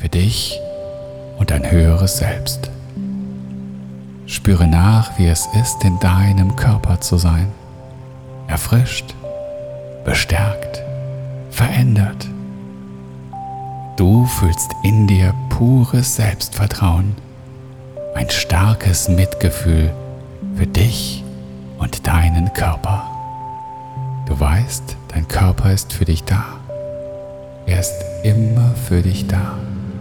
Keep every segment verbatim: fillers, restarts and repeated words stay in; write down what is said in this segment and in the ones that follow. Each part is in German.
für dich und dein höheres Selbst. Spüre nach, wie es ist, in deinem Körper zu sein. Erfrischt, bestärkt, verändert. Du fühlst in dir pures Selbstvertrauen, ein starkes Mitgefühl für dich und deinen Körper. Du weißt, dein Körper ist für dich da. Er ist immer für dich da.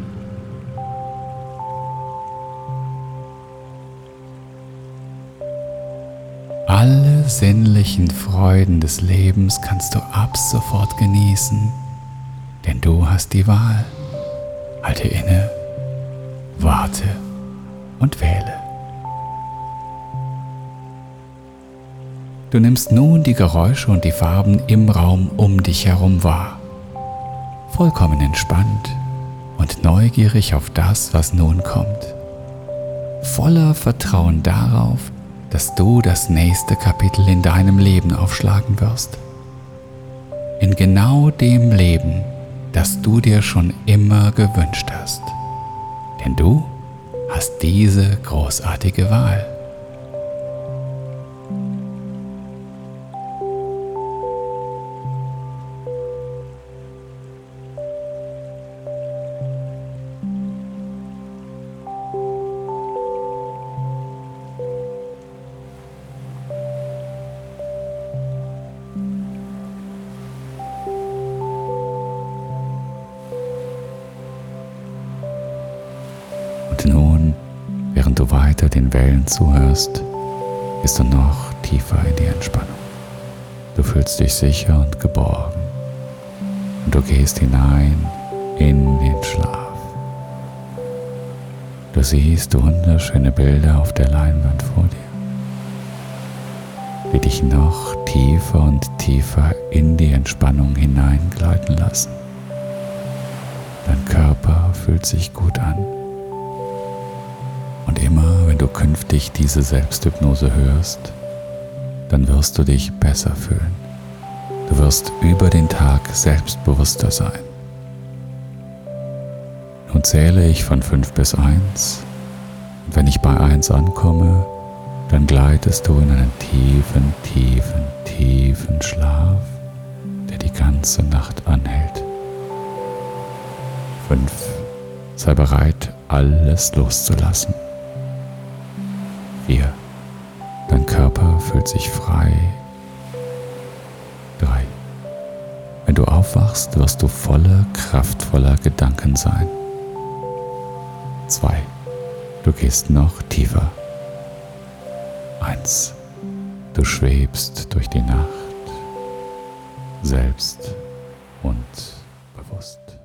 Alle sinnlichen Freuden des Lebens kannst du ab sofort genießen, denn du hast die Wahl. Halte inne, warte und wähle. Du nimmst nun die Geräusche und die Farben im Raum um dich herum wahr. Vollkommen entspannt und neugierig auf das, was nun kommt. Voller Vertrauen darauf, dass du das nächste Kapitel in deinem Leben aufschlagen wirst. In genau dem Leben, das du dir schon immer gewünscht hast. Denn du hast diese großartige Wahl. Und nun, während du weiter den Wellen zuhörst, gehst du noch tiefer in die Entspannung. Du fühlst dich sicher und geborgen. Und du gehst hinein in den Schlaf. Du siehst wunderschöne Bilder auf der Leinwand vor dir, die dich noch tiefer und tiefer in die Entspannung hineingleiten lassen. Dein Körper fühlt sich gut an. Und immer, wenn du künftig diese Selbsthypnose hörst, dann wirst du dich besser fühlen. Du wirst über den Tag selbstbewusster sein. Nun zähle ich von fünf bis eins. Und wenn ich bei eins ankomme, dann gleitest du in einen tiefen, tiefen, tiefen Schlaf, der die ganze Nacht anhält. fünf. Sei bereit, alles loszulassen. vier. Dein Körper fühlt sich frei. drei. Wenn du aufwachst, wirst du voller kraftvoller Gedanken sein. zwei. Du gehst noch tiefer. eins. Du schwebst durch die Nacht, selbst und bewusst.